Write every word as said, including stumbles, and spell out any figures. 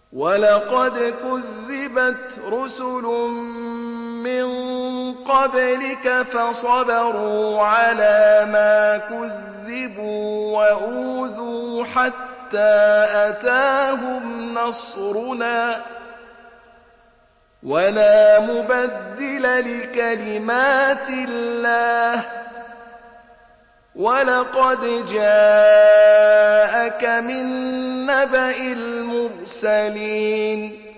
وَلَقَدْ كُذِّبَتْ رُسُلٌ مِّن قَبْلِكَ فَصَبَرُوا عَلَىٰ مَا كُذِّبُوا وَأُوذُوا حَتَّىٰ أَتَاهُمْ نَصْرُنَا ۚ وَلَا مُبَدِّلَ لِكَلِمَاتِ اللَّهِ ۚ وَلَقَدْ جَاءَكَ مِن نَّبَإِ الْمُرْسَلِينَ